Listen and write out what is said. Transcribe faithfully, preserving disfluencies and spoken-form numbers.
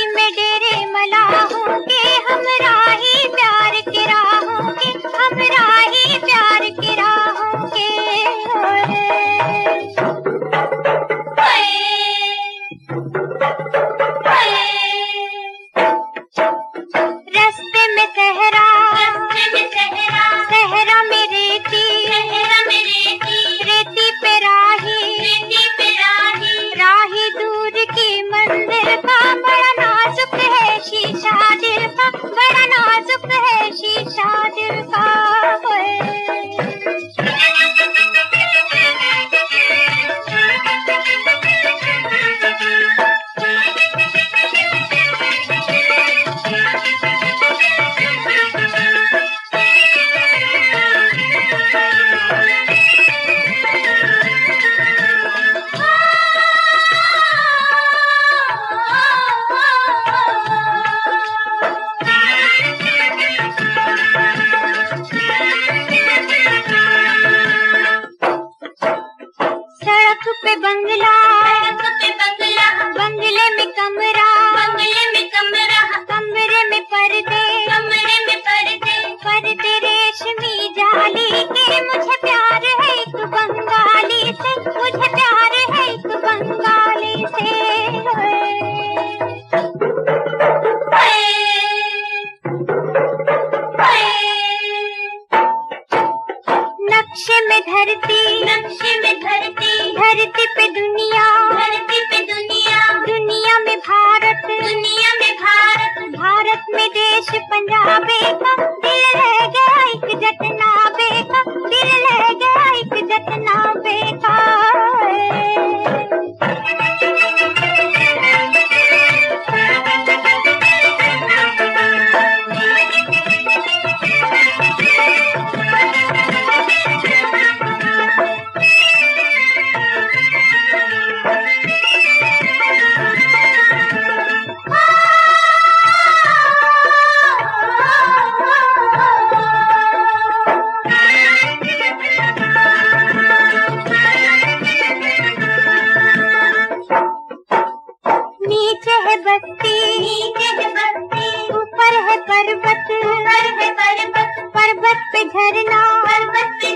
में डेरे मलाहों के, हमरा ही प्यार के राहों के, हमरा ही प्यार के राहों के। रास्ते में सहरा, रास्ते में सहरा, सहरा में रेती, सहरा में रेती, रेती पे राही, रेती पे राही, राही दूर की मंदिर का, बड़ा नाजुक है शीशा दिल का, बड़ा नाजुक है शीशा दिल का। सड़क पे बंगला, सड़क पे बंगला, बंगले में कमरा, बंगले में कमरा, कमरे में पर्दे, कमरे में पर्दे, पर्दे रेशमी जाली के। मुझे प्यार है एक बंगाली से, मुझे प्यार है एक बंगाली से। नक्शे में धरती, नक्शे में धरती, धरती पे दुनिया, धरती पे दुनिया, दुनिया में भारत, दुनिया में भारत, भारत में देश पंजाबे का। दिल रह गया एक जटनाबे का, दिल रह गया एक जटनाबे का। नीचे है बस्ती, नीचे है बस्ती, ऊपर है पर्वत, ऊपर है पर्वत, पर्वत पे झरना, पर्वत पे